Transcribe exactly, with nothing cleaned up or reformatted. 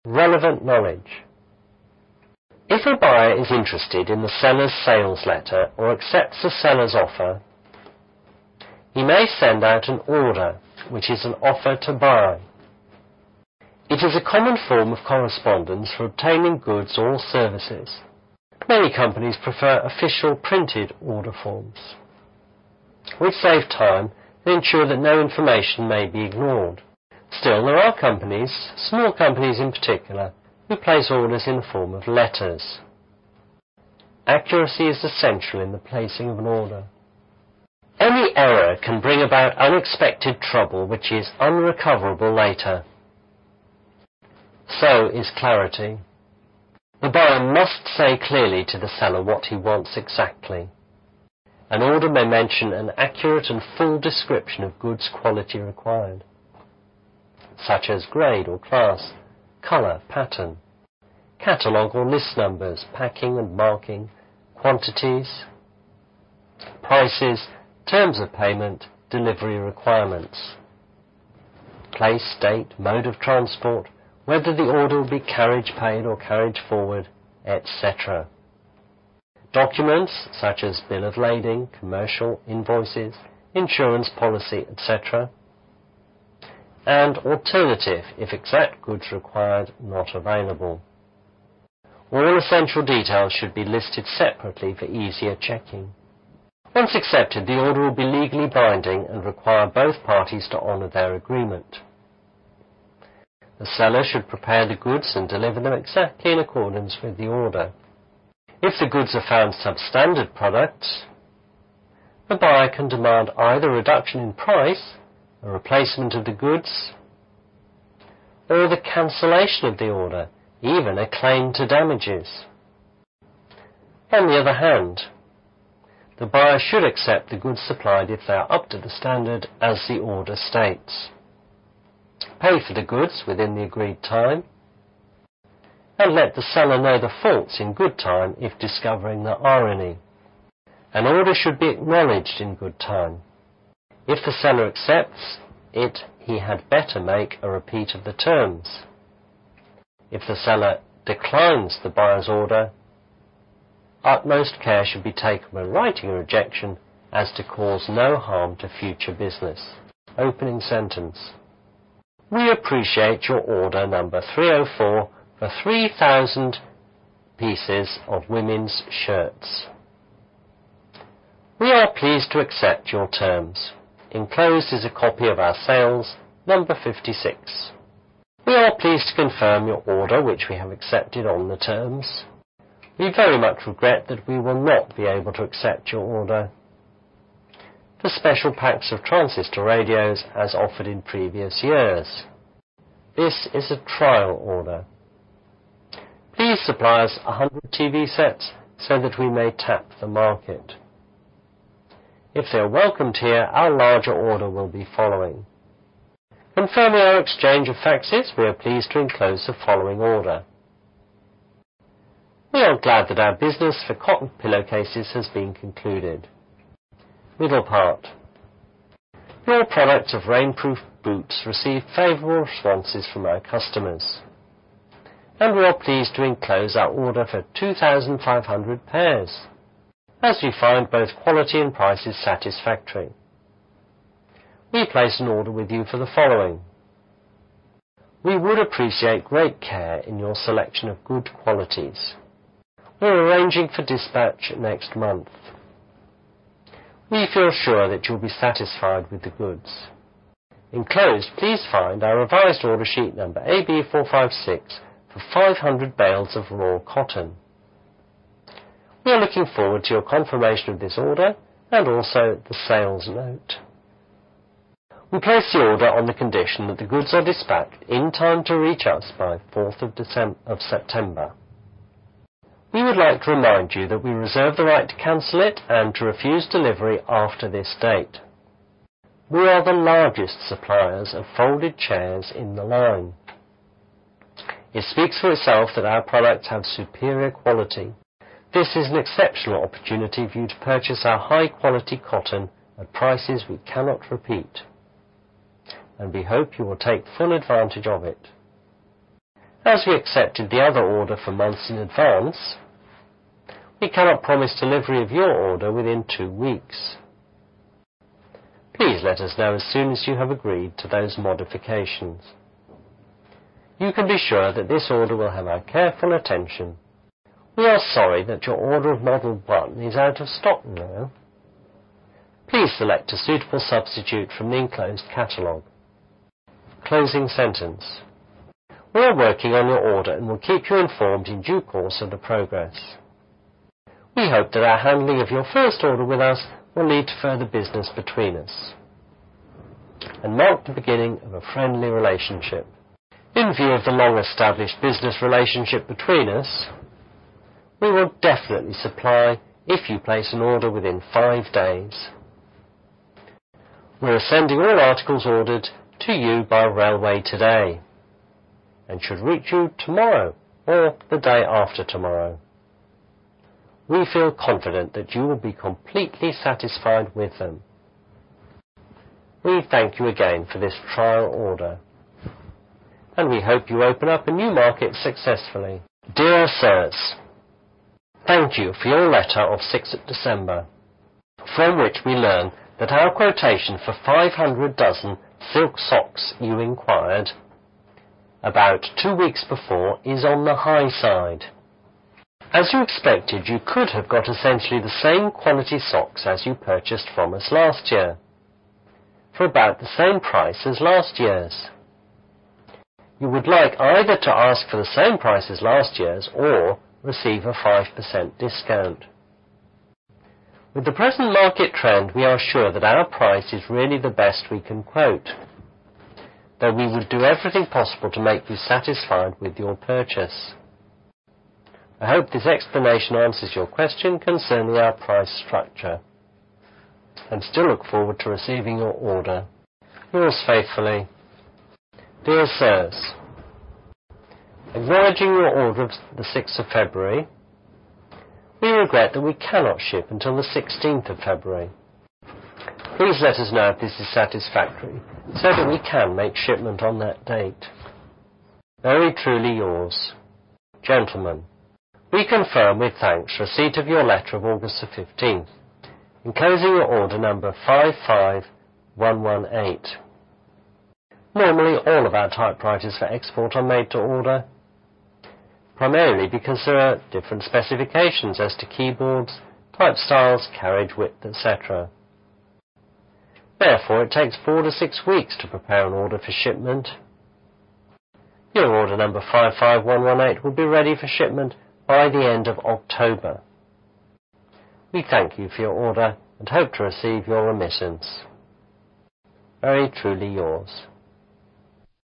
Relevant knowledge. If a buyer is interested in the seller's sales letter or accepts the seller's offer, he may send out an order, which is an offer to buy. It is a common form of correspondence for obtaining goods or services. Many companies prefer official printed order forms, which save time and ensure that no information may be ignored. Still, there are companies, small companies in particular, who place orders in the form of letters. Accuracy is essential in the placing of an order. Any error can bring about unexpected trouble which is unrecoverable later. So is clarity. The buyer must say clearly to the seller what he wants exactly. An order may mention an accurate and full description of goods quality required, such as grade or class, colour, pattern, catalogue or list numbers, packing and marking, quantities, prices, terms of payment, delivery requirements, place, date, mode of transport, whether the order will be carriage paid or carriage forward, et cetera. Documents such as bill of lading, commercial invoices, insurance policy, et cetera. And alternative if exact goods required not available. All essential details should be listed separately for easier checking. Once accepted, the order will be legally binding and require both parties to honour their agreement. The seller should prepare the goods and deliver them exactly in accordance with the order. If the goods are found substandard products, the buyer can demand either a reduction in price, a replacement of the goods, or the cancellation of the order, even a claim to damages. On the other hand, the buyer should accept the goods supplied if they are up to the standard as the order states. Pay for the goods within the agreed time, and let the seller know the faults in good time if discovering there are any. An order should be acknowledged in good time. If the seller accepts it, he had better make a repeat of the terms. If the seller declines the buyer's order, utmost care should be taken when writing a rejection as to cause no harm to future business. Opening sentence. We appreciate your order number three oh four for three thousand pieces of women's shirts. We are pleased to accept your terms. Enclosed is a copy of our sales, number fifty-six. We are pleased to confirm your order, which we have accepted on the terms. We very much regret that we will not be able to accept your order for special packs of transistor radios as offered in previous years. This is a trial order. Please supply us one hundred T V sets so that we may tap the market. If they are welcomed here, our larger order will be following. Confirming our exchange of faxes, we are pleased to enclose the following order. We are glad that our business for cotton pillowcases has been concluded. Middle part. Your product of rainproof boots received favourable responses from our customers, and we are pleased to enclose our order for two thousand five hundred pairs, as we find both quality and prices satisfactory. We place an order with you for the following. We would appreciate great care in your selection of good qualities. We are arranging for dispatch next month. We feel sure that you will be satisfied with the goods. Enclosed, please find our revised order sheet number A B four five six for five hundred bales of raw cotton. We are looking forward to your confirmation of this order and also the sales note. We place the order on the condition that the goods are dispatched in time to reach us by fourth of September. We would like to remind you that we reserve the right to cancel it and to refuse delivery after this date. We are the largest suppliers of folded chairs in the line. It speaks for itself that our products have superior quality. This is an exceptional opportunity for you to purchase our high-quality cotton at prices we cannot repeat, and we hope you will take full advantage of it. As we accepted the other order for months in advance, we cannot promise delivery of your order within two weeks. Please let us know as soon as you have agreed to those modifications. You can be sure that this order will have our careful attention. We are sorry that your order of Model one is out of stock now. Please select a suitable substitute from the enclosed catalogue. Closing sentence. We are working on your order and will keep you informed in due course of the progress. We hope that our handling of your first order with us will lead to further business between us and mark the beginning of a friendly relationship. In view of the long-established business relationship between us, we will definitely supply if you place an order within five days. We are sending all articles ordered to you by railway today and should reach you tomorrow or the day after tomorrow. We feel confident that you will be completely satisfied with them. We thank you again for this trial order, and we hope you open up a new market successfully. Dear Sirs, thank you for your letter of sixth of December, from which we learn that our quotation for five hundred dozen silk socks you inquired about two weeks before is on the high side. As you expected, you could have got essentially the same quality socks as you purchased from us last year, for about the same price as last year's. You would like either to ask for the same price as last year's or receive a five percent discount. With the present market trend, we are sure that our price is really the best we can quote, though we would do everything possible to make you satisfied with your purchase. I hope this explanation answers your question concerning our price structure, and still look forward to receiving your order. Yours faithfully, Dear Sirs, acknowledging your order of the sixth of February, we regret that we cannot ship until the sixteenth of February. Please let us know if this is satisfactory, so that we can make shipment on that date. Very truly yours, Gentlemen. We confirm with thanks receipt of your letter of August the fifteenth, enclosing your order number five five one one eight. Normally all of our typewriters for export are made to order, primarily because there are different specifications as to keyboards, type styles, carriage width, et cetera. Therefore, it takes four to six weeks to prepare an order for shipment. Your order number five five one one eight will be ready for shipment by the end of October. We thank you for your order and hope to receive your remittance. Very truly yours.